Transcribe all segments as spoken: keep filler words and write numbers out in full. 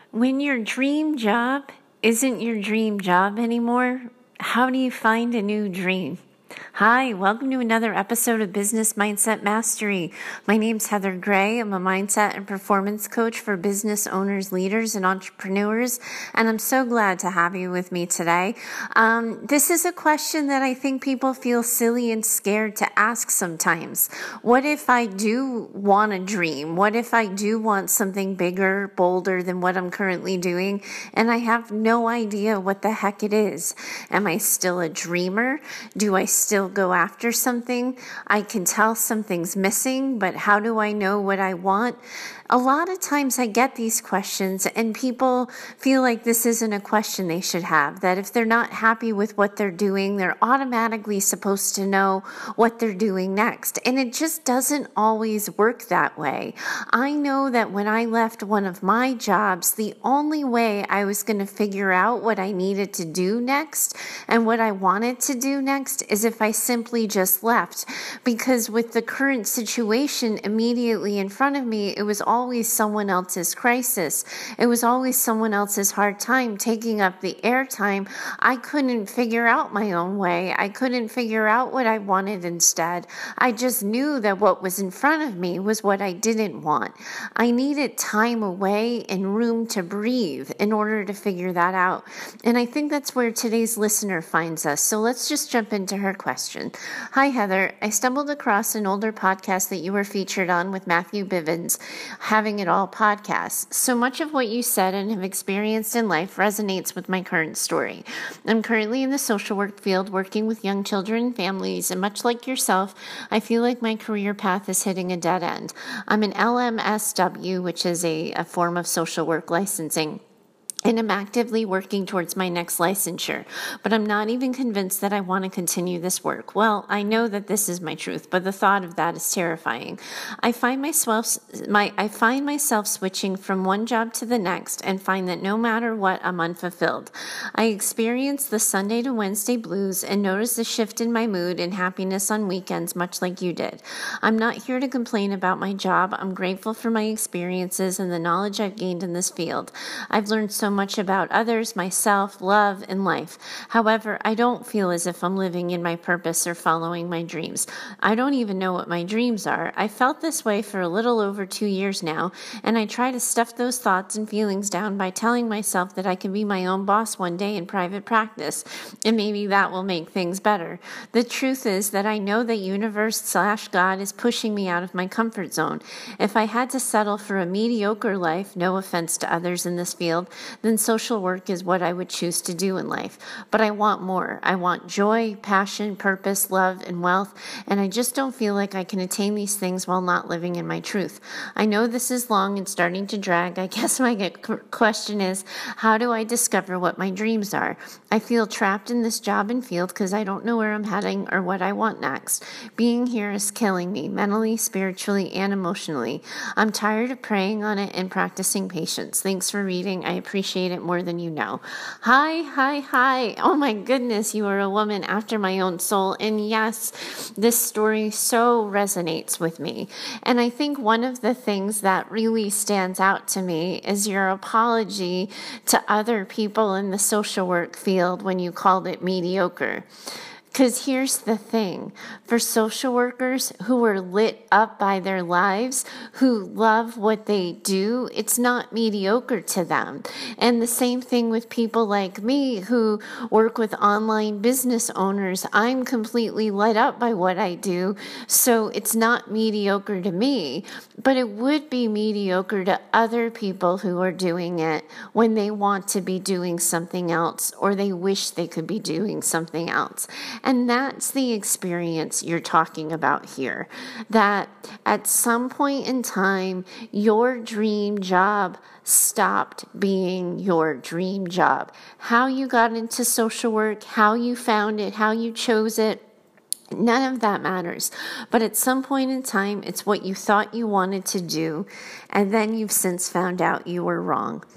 When your dream job isn't your dream job anymore, how do you find a new dream? Hi, welcome to another episode of Business Mindset Mastery. My name's Heather Gray. I'm a mindset and performance coach for business owners, leaders, and entrepreneurs, and I'm so glad to have you with me today. Um, this is a question that I think people feel silly and scared to ask sometimes. What if I do want a dream? What if I do want something bigger, bolder than what I'm currently doing, and I have no idea what the heck it is? Am I still a dreamer? Do I still go after something? I can tell something's missing, but how do I know what I want? A lot of times I get these questions and people feel like this isn't a question they should have, that if they're not happy with what they're doing, they're automatically supposed to know what they're doing next. And it just doesn't always work that way. I know that when I left one of my jobs, the only way I was going to figure out what I needed to do next and what I wanted to do next is if I simply just left. Because with the current situation immediately in front of me, it was all always someone else's crisis. It was always someone else's hard time taking up the airtime. I couldn't figure out my own way. I couldn't figure out what I wanted instead. I just knew that what was in front of me was what I didn't want. I needed time away and room to breathe in order to figure that out. And I think that's where today's listener finds us. So let's just jump into her question. Hi, Heather. I stumbled across an older podcast that you were featured on with Matthew Bivens, Having It All podcast. So much of what you said and have experienced in life resonates with my current story. I'm currently in the social work field working with young children and families, and much like yourself, I feel like my career path is hitting a dead end. I'm an L M S W, which is a, a form of social work licensing, and I'm actively working towards my next licensure, but I'm not even convinced that I want to continue this work. Well, I know that this is my truth, but the thought of that is terrifying. I find myself, my, I find myself switching from one job to the next and find that no matter what, I'm unfulfilled. I experience the Sunday to Wednesday blues and notice a shift in my mood and happiness on weekends, much like you did. I'm not here to complain about my job. I'm grateful for my experiences and the knowledge I've gained in this field. I've learned so much about others, myself, love, and life. However, I don't feel as if I'm living in my purpose or following my dreams. I don't even know what my dreams are. I felt this way for a little over two years now, and I try to stuff those thoughts and feelings down by telling myself that I can be my own boss one day in private practice, and maybe that will make things better. The truth is that I know that universe slash God is pushing me out of my comfort zone. If I had to settle for a mediocre life, no offense to others in this field, then social work is what I would choose to do in life. But I want more. I want joy, passion, purpose, love, and wealth, and I just don't feel like I can attain these things while not living in my truth. I know this is long and starting to drag. I guess my question is, how do I discover what my dreams are? I feel trapped in this job and field because I don't know where I'm heading or what I want next. Being here is killing me, mentally, spiritually, and emotionally. I'm tired of praying on it and practicing patience. Thanks for reading. I appreciate it more than you know. Hi, hi, hi. Oh my goodness, you are a woman after my own soul. And yes, this story so resonates with me. And I think one of the things that really stands out to me is your apology to other people in the social work field when you called it mediocre. Because here's the thing, for social workers who are lit up by their lives, who love what they do, it's not mediocre to them. And the same thing with people like me who work with online business owners. I'm completely lit up by what I do, so it's not mediocre to me, but it would be mediocre to other people who are doing it when they want to be doing something else or they wish they could be doing something else. And that's the experience you're talking about here, that at some point in time, your dream job stopped being your dream job. How you got into social work, how you found it, how you chose it, none of that matters. But at some point in time, it's what you thought you wanted to do, and then you've since found out you were wrong.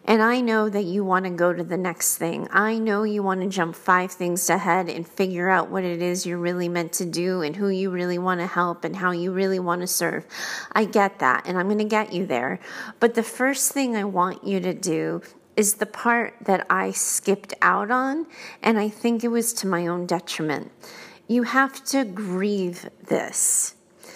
And I know that you want to go to the next thing. I know you want to jump five things ahead and figure out what it is you're really meant to do and who you really want to help and how you really want to serve. I get that, and I'm going to get you there. But the first thing I want you to do is the part that I skipped out on, and I think it was to my own detriment. You have to grieve this.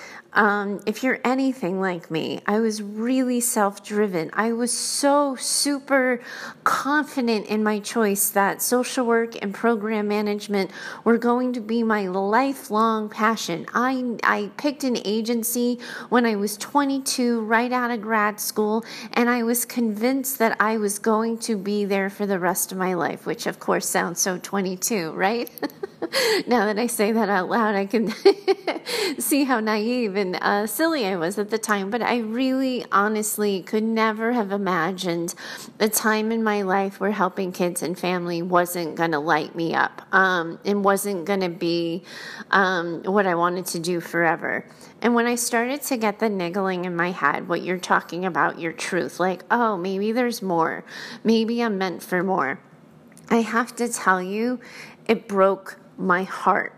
Um, if you're anything like me, I was really self-driven. I was so super confident in my choice that social work and program management were going to be my lifelong passion. I, I picked an agency when I was twenty-two, right out of grad school, and I was convinced that I was going to be there for the rest of my life, which of course sounds so twenty-two, right? Now that I say that out loud, I can see how naive and uh, silly I was at the time. But I really, honestly, could never have imagined a time in my life where helping kids and family wasn't going to light me up um, and wasn't going to be um, what I wanted to do forever. And when I started to get the niggling in my head, what you're talking about, your truth, like, oh, maybe there's more. Maybe I'm meant for more. I have to tell you, it broke my heart.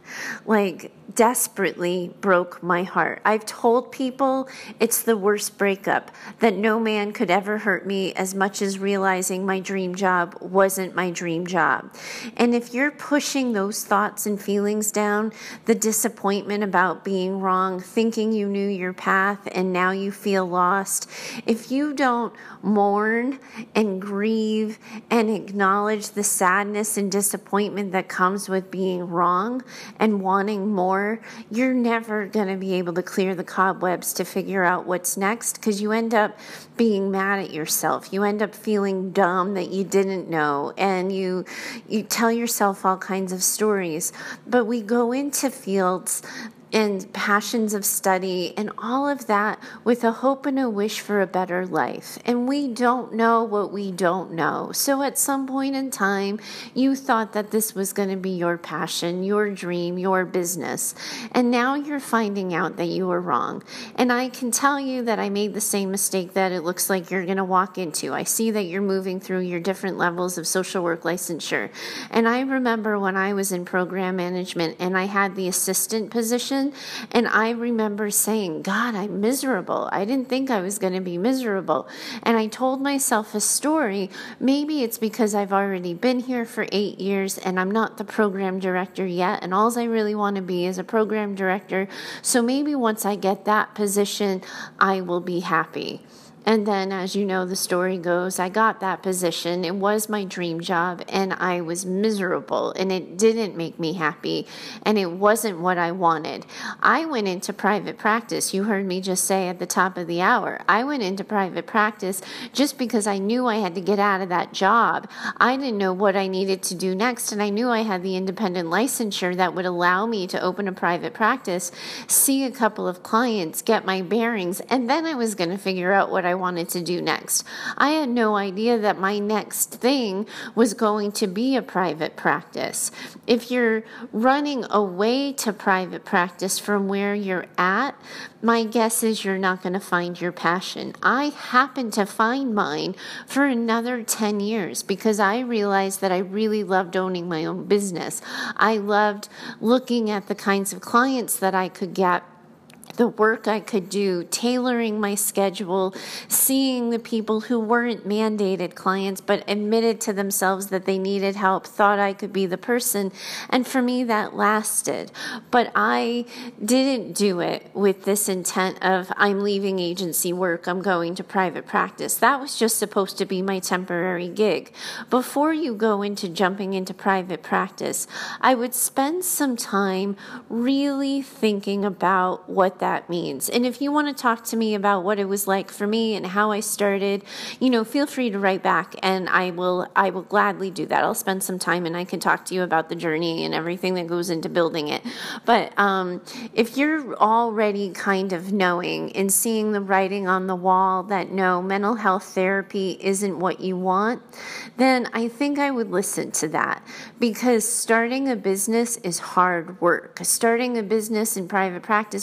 Like, desperately broke my heart. I've told people it's the worst breakup, that no man could ever hurt me as much as realizing my dream job wasn't my dream job. And if you're pushing those thoughts and feelings down, the disappointment about being wrong, thinking you knew your path and now you feel lost, if you don't mourn and grieve and acknowledge the sadness and disappointment that comes with being wrong and wanting more, you're never going to be able to clear the cobwebs to figure out what's next, because you end up being mad at yourself. You end up feeling dumb that you didn't know, and you you tell yourself all kinds of stories. But we go into fields and passions of study and all of that with a hope and a wish for a better life. And we don't know what we don't know. So at some point in time, you thought that this was going to be your passion, your dream, your business. And now you're finding out that you were wrong. And I can tell you that I made the same mistake that it looks like you're going to walk into. I see that you're moving through your different levels of social work licensure. And I remember when I was in program management and I had the assistant position, and I remember saying, God, I'm miserable. I didn't think I was going to be miserable. And I told myself a story. Maybe it's because I've already been here for eight years and I'm not the program director yet. And all I really want to be is a program director. So maybe once I get that position, I will be happy. And then, as you know, the story goes, I got that position. It was my dream job, and I was miserable, and it didn't make me happy, and it wasn't what I wanted. I went into private practice. You heard me just say at the top of the hour, I went into private practice just because I knew I had to get out of that job. I didn't know what I needed to do next, and I knew I had the independent licensure that would allow me to open a private practice, see a couple of clients, get my bearings, and then I was going to figure out what I I wanted to do next. I had no idea that my next thing was going to be a private practice. If you're running away to private practice from where you're at, my guess is you're not going to find your passion. I happened to find mine for another ten years because I realized that I really loved owning my own business. I loved looking at the kinds of clients that I could get, the work I could do, tailoring my schedule, seeing the people who weren't mandated clients but admitted to themselves that they needed help, thought I could be the person. And for me, that lasted. But I didn't do it with this intent of, I'm leaving agency work, I'm going to private practice. That was just supposed to be my temporary gig. Before you go into jumping into private practice, I would spend some time really thinking about what that means. And if you want to talk to me about what it was like for me and how I started, you know, feel free to write back, and I will I will gladly do that. I'll spend some time and I can talk to you about the journey and everything that goes into building it. But um, if you're already kind of knowing and seeing the writing on the wall that no, mental health therapy isn't what you want, then I think I would listen to that, because starting a business is hard work. Starting a business in private practice, regardless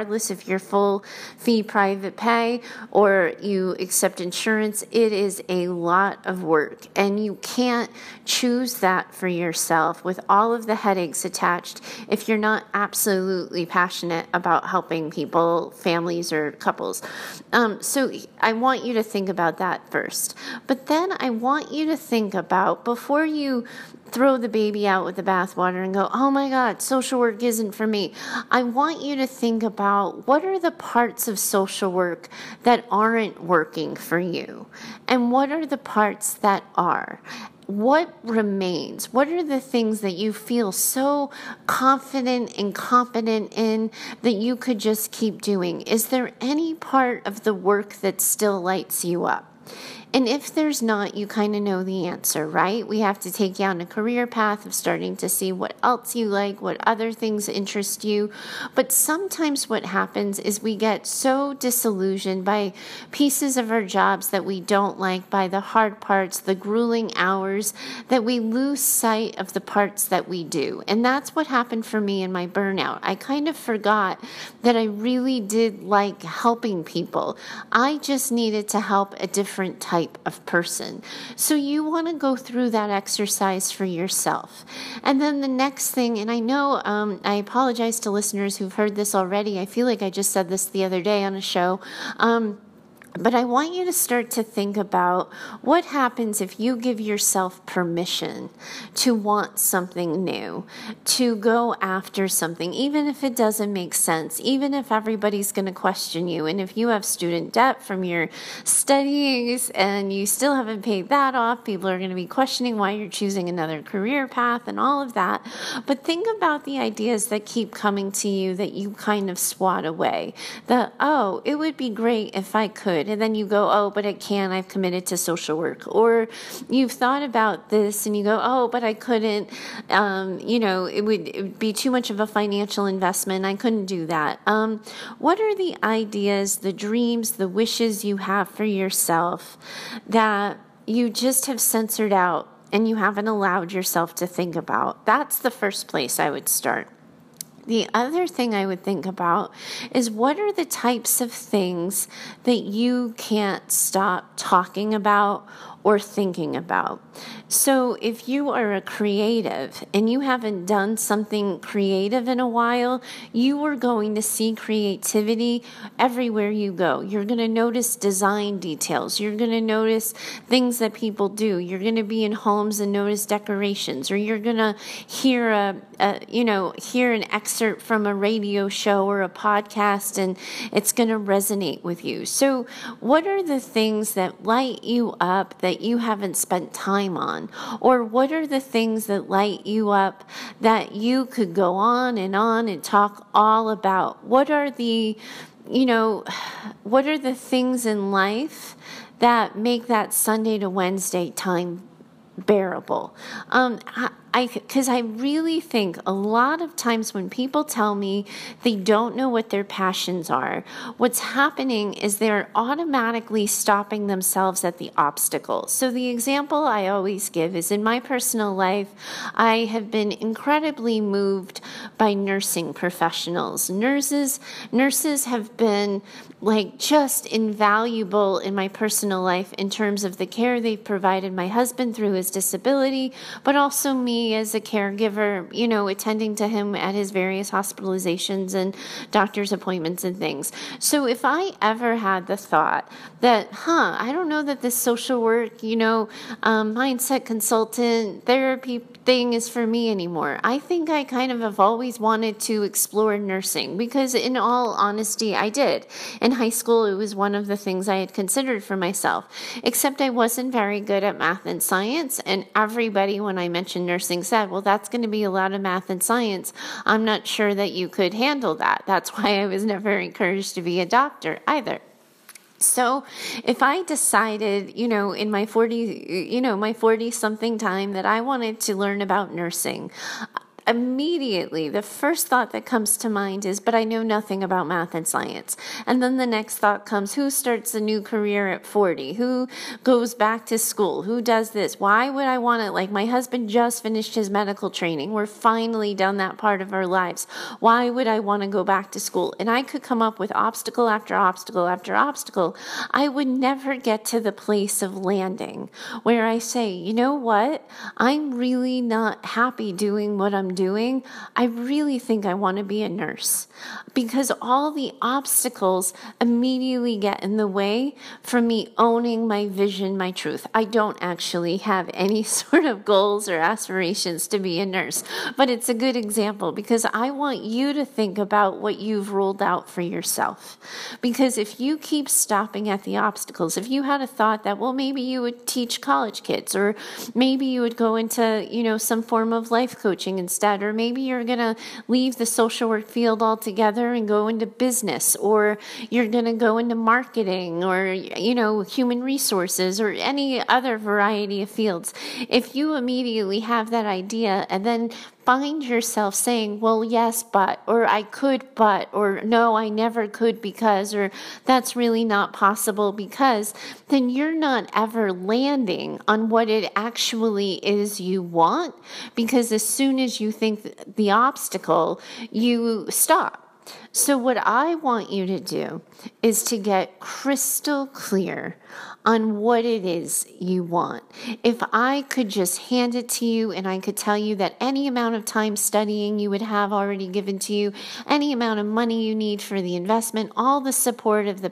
regardless if you're full fee private pay or you accept insurance, it is a lot of work, and you can't choose that for yourself with all of the headaches attached if you're not absolutely passionate about helping people, families, or couples. Um, so I want you to think about that first. But then I want you to think about, before you throw the baby out with the bathwater and go, oh my God, social work isn't for me, I want you to think about, what are the parts of social work that aren't working for you? And what are the parts that are? What remains? What are the things that you feel so confident and competent in that you could just keep doing? Is there any part of the work that still lights you up? And if there's not, you kind of know the answer, right? We have to take you on a career path of starting to see what else you like, what other things interest you. But sometimes what happens is we get so disillusioned by pieces of our jobs that we don't like, by the hard parts, the grueling hours, that we lose sight of the parts that we do. And that's what happened for me in my burnout. I kind of forgot that I really did like helping people. I just needed to help a different type of person. So you want to go through that exercise for yourself. And then the next thing, and I know um, I apologize to listeners who've heard this already. I feel like I just said this the other day on a show. Um, But I want you to start to think about what happens if you give yourself permission to want something new, to go after something, even if it doesn't make sense, even if everybody's going to question you. And if you have student debt from your studies and you still haven't paid that off, people are going to be questioning why you're choosing another career path and all of that. But think about the ideas that keep coming to you that you kind of swat away. The, oh, it would be great if I could. And then you go, oh, but I can't, I've committed to social work. Or you've thought about this and you go, oh, but I couldn't, um, you know, it would, it would be too much of a financial investment. I couldn't do that. Um, what are the ideas, the dreams, the wishes you have for yourself that you just have censored out and you haven't allowed yourself to think about? That's the first place I would start. The other thing I would think about is, what are the types of things that you can't stop talking about or thinking about? So if you are a creative and you haven't done something creative in a while, you are going to see creativity everywhere you go. You're going to notice design details. You're going to notice things that people do. You're going to be in homes and notice decorations, or you're going to hear a, a, you know, hear an excerpt from a radio show or a podcast, and it's going to resonate with you. So what are the things that light you up that you haven't spent time on? Or what are the things that light you up that you could go on and on and talk all about? What are the, you know, what are the things in life that make that Sunday to Wednesday time bearable? Um, I, because I really think a lot of times when people tell me they don't know what their passions are, what's happening is they're automatically stopping themselves at the obstacle. So the example I always give is, in my personal life, I have been incredibly moved by nursing professionals. Nurses, nurses have been like just invaluable in my personal life in terms of the care they've provided my husband through his disability, but also me as a caregiver, you know, attending to him at his various hospitalizations and doctor's appointments and things. So if I ever had the thought that, huh, I don't know that this social work, you know, um, mindset consultant, therapy thing is for me anymore, I think I kind of have always wanted to explore nursing, because in all honesty, I did. In high school, it was one of the things I had considered for myself, except I wasn't very good at math and science, and everybody, when I mentioned nursing, said, well, that's going to be a lot of math and science. I'm not sure that you could handle that. That's why I was never encouraged to be a doctor either. So if I decided, you know, in my forty, you know, my forty something time that I wanted to learn about nursing, immediately the first thought that comes to mind is, but I know nothing about math and science. And then the next thought comes, who starts a new career at forty? Who goes back to school? Who does this? Why would I want to, like my husband just finished his medical training. We're finally done that part of our lives. Why would I want to go back to school? And I could come up with obstacle after obstacle after obstacle. I would never get to the place of landing where I say, you know what? I'm really not happy doing what I'm doing. I really think I want to be a nurse, because all the obstacles immediately get in the way from me owning my vision, my truth. I don't actually have any sort of goals or aspirations to be a nurse, but it's a good example because I want you to think about what you've ruled out for yourself. Because if you keep stopping at the obstacles, if you had a thought that, well, maybe you would teach college kids, or maybe you would go into, you know, some form of life coaching instead, or maybe you're going to leave the social work field altogether and go into business, or you're going to go into marketing, or, you know, human resources, or any other variety of fields. If you immediately have that idea and then find yourself saying, well, yes, but, or I could, but, or no, I never could because, or that's really not possible because, then you're not ever landing on what it actually is you want, because as soon as you think the obstacle, you stop. So what I want you to do is to get crystal clear on what it is you want. If I could just hand it to you and I could tell you that any amount of time studying you would have already given to you, any amount of money you need for the investment, all the support of the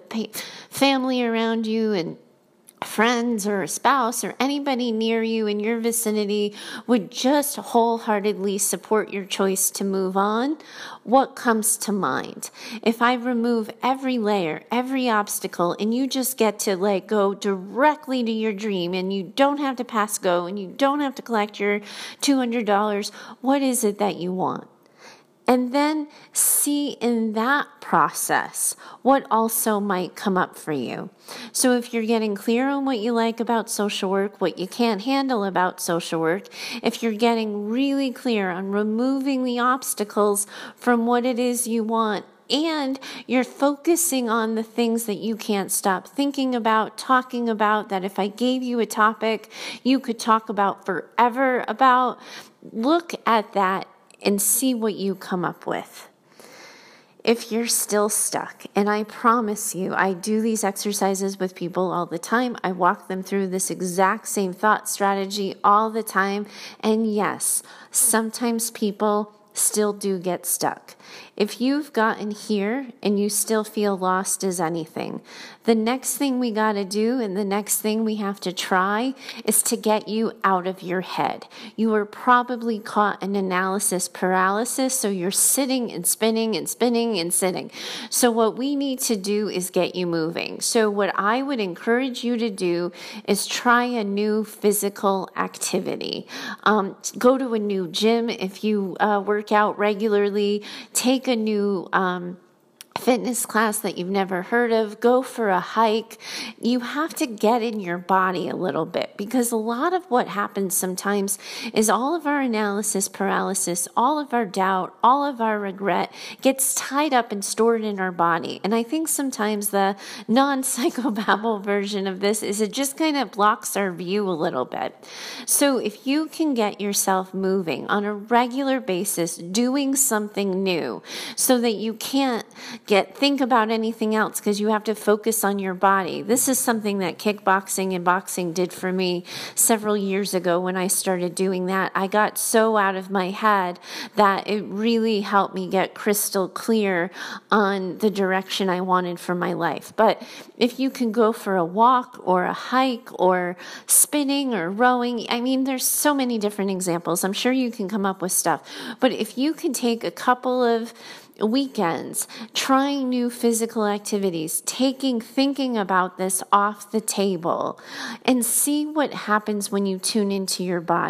family around you and friends or a spouse or anybody near you in your vicinity would just wholeheartedly support your choice to move on, what comes to mind? If I remove every layer, every obstacle, and you just get to like go directly to your dream and you don't have to pass go and you don't have to collect your two hundred dollars, what is it that you want? And then see in that process what also might come up for you. So if you're getting clear on what you like about social work, what you can't handle about social work, if you're getting really clear on removing the obstacles from what it is you want, and you're focusing on the things that you can't stop thinking about, talking about, that if I gave you a topic you could talk about forever about, look at that and see what you come up with. If you're still stuck, and I promise you, I do these exercises with people all the time. I walk them through this exact same thought strategy all the time. And yes, sometimes people still do get stuck. If you've gotten here and you still feel lost as anything, the next thing we got to do and the next thing we have to try is to get you out of your head. You are probably caught in analysis paralysis, so you're sitting and spinning and spinning and sitting. So what we need to do is get you moving. So what I would encourage you to do is try a new physical activity. Um, go to a new gym if you uh, work out regularly. Take a new um, fitness class that you've never heard of, go for a hike. You have to get in your body a little bit, because a lot of what happens sometimes is all of our analysis paralysis, all of our doubt, all of our regret gets tied up and stored in our body. And I think sometimes the non-psychobabble version of this is it just kind of blocks our view a little bit. So if you can get yourself moving on a regular basis, doing something new so that you can't get think about anything else because you have to focus on your body. This is something that kickboxing and boxing did for me several years ago when I started doing that. I got so out of my head that it really helped me get crystal clear on the direction I wanted for my life. But if you can go for a walk or a hike or spinning or rowing, I mean, there's so many different examples. I'm sure you can come up with stuff. But if you can take a couple of weekends, trying new physical activities, taking thinking about this off the table, and see what happens when you tune into your body.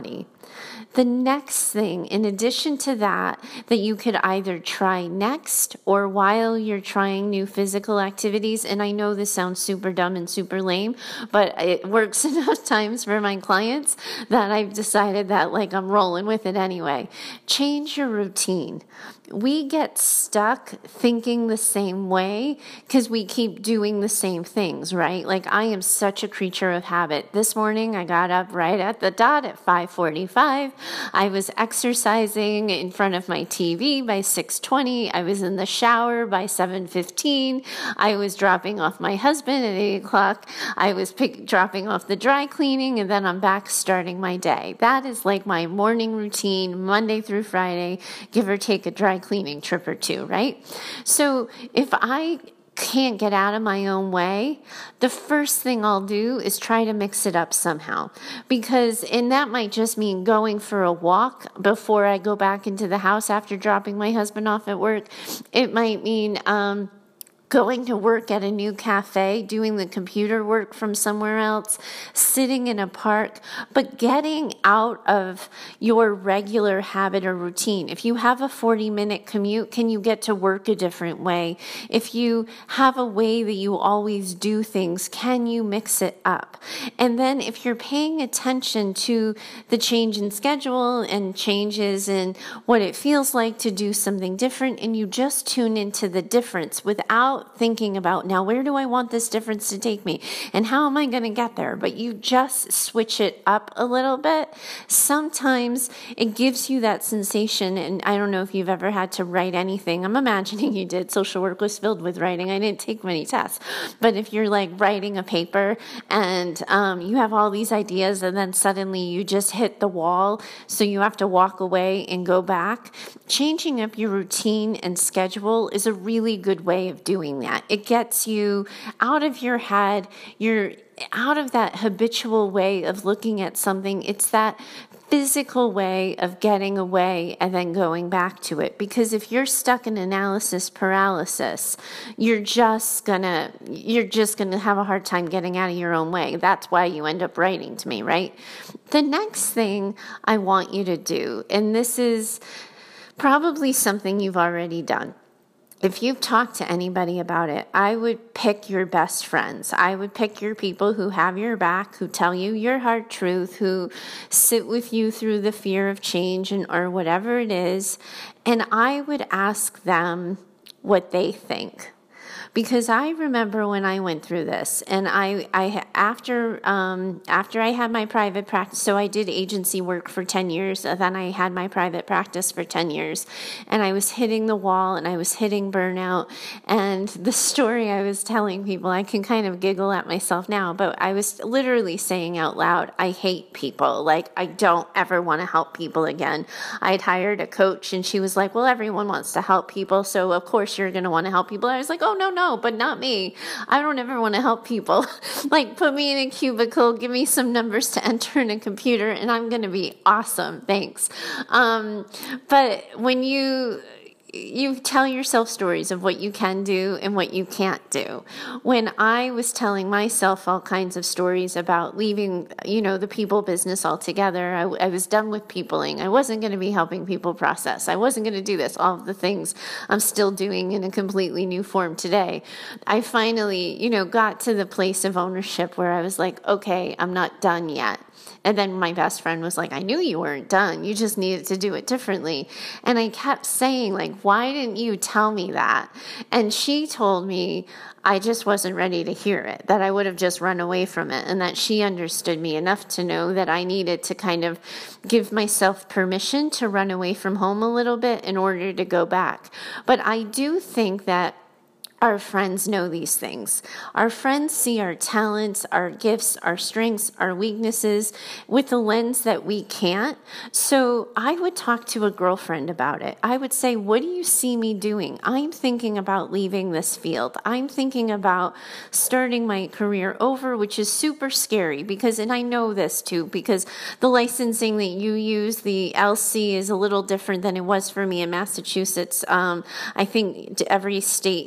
The next thing, in addition to that, that you could either try next or while you're trying new physical activities, and I know this sounds super dumb and super lame, but it works enough times for my clients that I've decided that like I'm rolling with it anyway. Change your routine. We get stuck thinking the same way because we keep doing the same things, right? Like I am such a creature of habit. This morning I got up right at the dot at five forty-five. I was exercising in front of my T V by six twenty. I was in the shower by seven fifteen. I was dropping off my husband at eight o'clock. I was pick, dropping off the dry cleaning, and then I'm back starting my day. That is like my morning routine, Monday through Friday, give or take a dry cleaning trip or two, right? So if I can't get out of my own way, the first thing I'll do is try to mix it up somehow. Because, and that might just mean going for a walk before I go back into the house after dropping my husband off at work. It might mean, um, going to work at a new cafe, doing the computer work from somewhere else, sitting in a park, but getting out of your regular habit or routine. If you have a forty minute commute, can you get to work a different way? If you have a way that you always do things, can you mix it up? And then if you're paying attention to the change in schedule and changes in what it feels like to do something different, and you just tune into the difference without thinking about, now where do I want this difference to take me and how am I going to get there? But you just switch it up a little bit. Sometimes it gives you that sensation, and I don't know if you've ever had to write anything. I'm imagining you did. Social work was filled with writing. I didn't take many tests. But if you're like writing a paper and um, you have all these ideas and then suddenly you just hit the wall, so you have to walk away and go back, changing up your routine and schedule is a really good way of doing that. It gets you out of your head. You're out of that habitual way of looking at something. It's that physical way of getting away and then going back to it. Because if you're stuck in analysis paralysis, you're just gonna you're just gonna have a hard time getting out of your own way. That's why you end up writing to me, right? The next thing I want you to do, and this is probably something you've already done. If you've talked to anybody about it, I would pick your best friends. I would pick your people who have your back, who tell you your hard truth, who sit with you through the fear of change and or whatever it is. And I would ask them what they think. Because I remember when I went through this, and I, I after um, after I had my private practice, so I did agency work for ten years, and then I had my private practice for ten years, and I was hitting the wall, and I was hitting burnout, and the story I was telling people, I can kind of giggle at myself now, but I was literally saying out loud, I hate people, like I don't ever want to help people again. I'd hired a coach, and she was like, well, everyone wants to help people, so of course you're going to want to help people. I was like, oh, no, no. No, but not me. I don't ever want to help people. Like, put me in a cubicle, give me some numbers to enter in a computer, and I'm going to be awesome. Thanks. Um, but when you... you tell yourself stories of what you can do and what you can't do. When I was telling myself all kinds of stories about leaving, you know, the people business altogether, I, I was done with peopling. I wasn't going to be helping people process. I wasn't going to do this, all of the things I'm still doing in a completely new form today. I finally, you know, got to the place of ownership where I was like, okay, I'm not done yet. And then my best friend was like, I knew you weren't done. You just needed to do it differently. And I kept saying, like, why didn't you tell me that? And she told me I just wasn't ready to hear it, that I would have just run away from it, and that she understood me enough to know that I needed to kind of give myself permission to run away from home a little bit in order to go back. But I do think that our friends know these things. Our friends see our talents, our gifts, our strengths, our weaknesses with a lens that we can't. So I would talk to a girlfriend about it. I would say, what do you see me doing? I'm thinking about leaving this field. I'm thinking about starting my career over, which is super scary because, and I know this too, because the licensing that you use, the L C, is a little different than it was for me in Massachusetts. Um, I think every state does that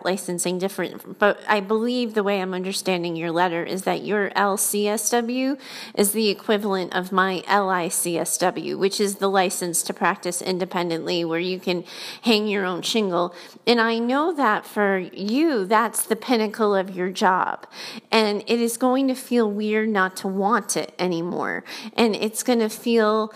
about licensing different, but I believe the way I'm understanding your letter is that your L C S W is the equivalent of my L I C S W, which is the license to practice independently, where you can hang your own shingle. And I know that for you, that's the pinnacle of your job. And it is going to feel weird not to want it anymore. And it's going to feel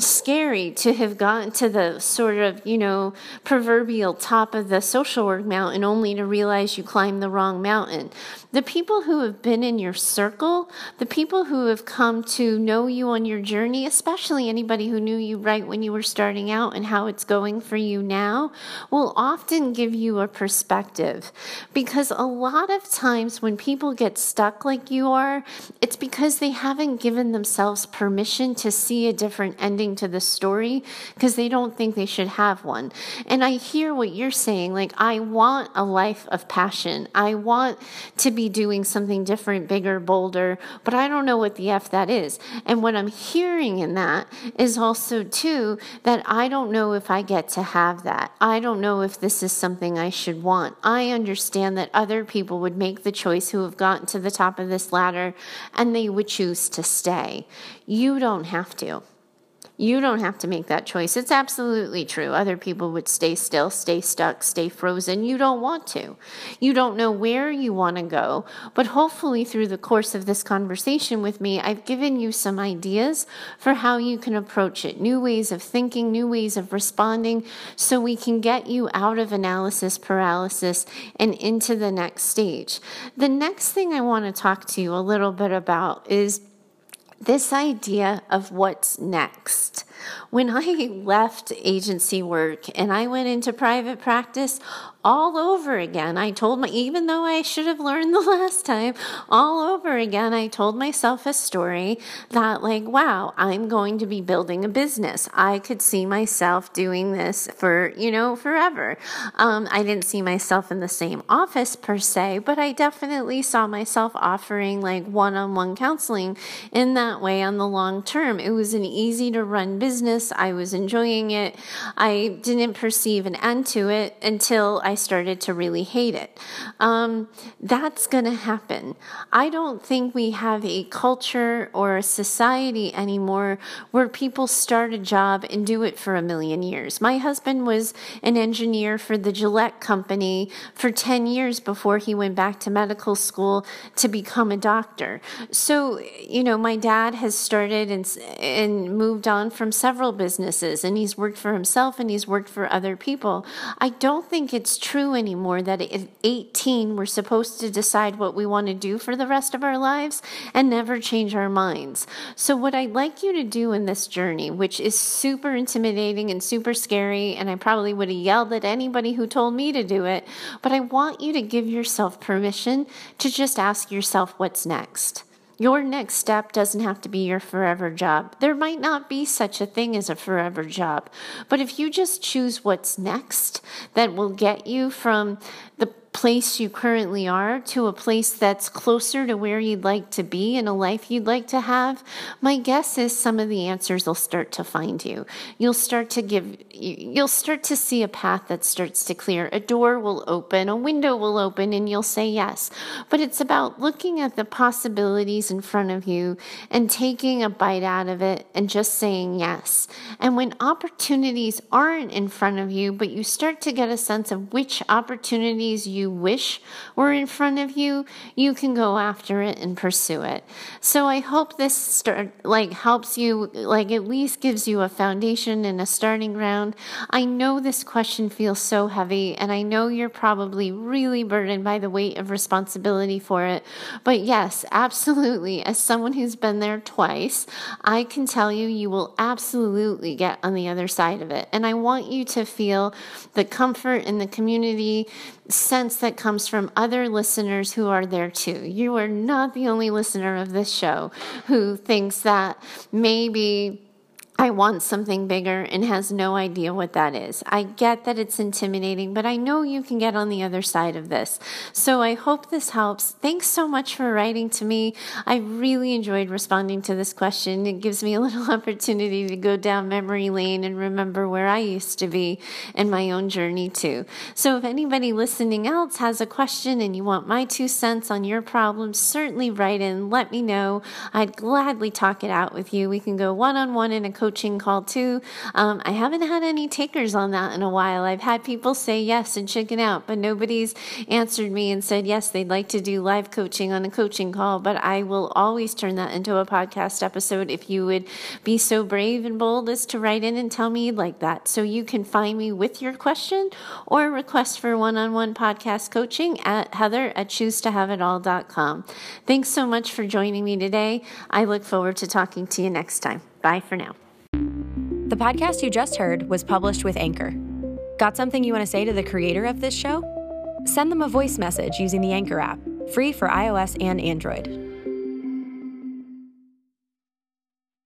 scary to have gotten to the sort of, you know, proverbial top of the social work mountain only to realize you climbed the wrong mountain. The people who have been in your circle, the people who have come to know you on your journey, especially anybody who knew you right when you were starting out and how it's going for you now, will often give you a perspective. Because a lot of times when people get stuck like you are, it's because they haven't given themselves permission to see a different ending to the story, because they don't think they should have one. And I hear what you're saying, like, I want a life of passion. I want to be doing something different, bigger, bolder, but I don't know what the F that is. And what I'm hearing in that is also, too, that I don't know if I get to have that. I don't know if this is something I should want. I understand that other people would make the choice who have gotten to the top of this ladder, and they would choose to stay. You don't have to. You don't have to make that choice. It's absolutely true. Other people would stay still, stay stuck, stay frozen. You don't want to. You don't know where you want to go. But hopefully through the course of this conversation with me, I've given you some ideas for how you can approach it. New ways of thinking, new ways of responding, so we can get you out of analysis paralysis and into the next stage. The next thing I want to talk to you a little bit about is this idea of what's next. When I left agency work and I went into private practice, all over again, I told my, even though I should have learned the last time, all over again, I told myself a story that, like, wow, I'm going to be building a business. I could see myself doing this for, you know, forever. Um, I didn't see myself in the same office per se, but I definitely saw myself offering like one-on-one counseling in that way on the long term. It was an easy to run business. I was enjoying it. I didn't perceive an end to it until I started to really hate it. Um, that's going to happen. I don't think we have a culture or a society anymore where people start a job and do it for a million years. My husband was an engineer for the Gillette company for ten years before he went back to medical school to become a doctor. So, you know, my dad has started and, and moved on from several businesses, and he's worked for himself and he's worked for other people. I don't think it's true anymore that at eighteen we're supposed to decide what we want to do for the rest of our lives and never change our minds. So what I'd like you to do in this journey, which is super intimidating and super scary, and I probably would have yelled at anybody who told me to do it, but I want you to give yourself permission to just ask yourself what's next. Your next step doesn't have to be your forever job. There might not be such a thing as a forever job. But if you just choose what's next, that will get you from the place you currently are to a place that's closer to where you'd like to be and a life you'd like to have, my guess is some of the answers will start to find you. You'll start to give, you'll start to see a path that starts to clear. A door will open, a window will open, and you'll say yes. But it's about looking at the possibilities in front of you and taking a bite out of it and just saying yes. And when opportunities aren't in front of you, but you start to get a sense of which opportunities you wish were in front of you, you can go after it and pursue it. So I hope this start like helps you, like at least gives you a foundation and a starting ground. I know this question feels so heavy, and I know you're probably really burdened by the weight of responsibility for it. But yes, absolutely, as someone who's been there twice, I can tell you, you will absolutely get on the other side of it. And I want you to feel the comfort and the community sense that comes from other listeners who are there too. You are not the only listener of this show who thinks that maybe I want something bigger and has no idea what that is. I get that it's intimidating, but I know you can get on the other side of this. So I hope this helps. Thanks so much for writing to me. I really enjoyed responding to this question. It gives me a little opportunity to go down memory lane and remember where I used to be in my own journey too. So if anybody listening else has a question and you want my two cents on your problem, certainly write in. Let me know. I'd gladly talk it out with you. We can go one-on-one in a coaching call too. Um, I haven't had any takers on that in a while. I've had people say yes and chicken out, but nobody's answered me and said yes, they'd like to do live coaching on a coaching call, but I will always turn that into a podcast episode if you would be so brave and bold as to write in and tell me you'd like that. So you can find me with your question or request for one-on-one podcast coaching at heather at choose to have it all dot com. Thanks so much for joining me today. I look forward to talking to you next time. Bye for now. The podcast you just heard was published with Anchor. Got something you want to say to the creator of this show? Send them a voice message using the Anchor app, free for iOS and Android.